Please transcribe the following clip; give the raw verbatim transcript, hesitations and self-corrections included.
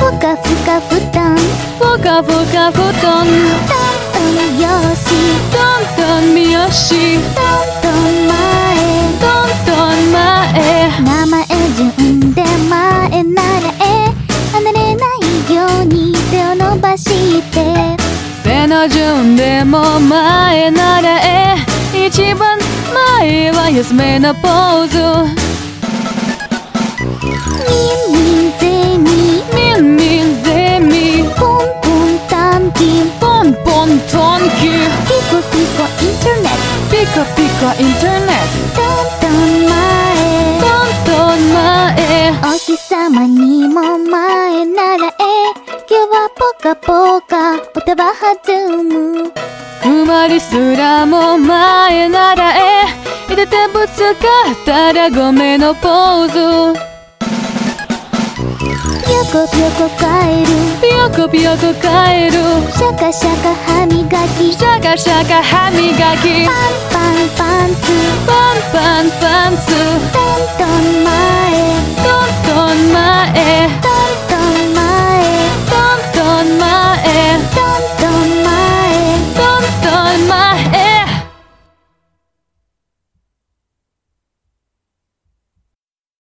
ふかふか布団ふかふか布団トントンよしトントン三好トントン前トントン前名前順で前ならえ離れないように手を伸ばして背の順でも前ならえ一番前は安めなポーズミンミンゼミミンミンゼミポンポン短期ポンポントンキピコピコインターネッピカピカインターネットトントン前トトントン前お日様にも前ならえ今日はポカポカお手は弾むくまりすらも前ならえ入れてぶつかったらごめんのポーズぴょこぴょこカエルピヨコピヨコカエルシャカシャカ歯磨きシャカシャカ歯磨きパンパンパン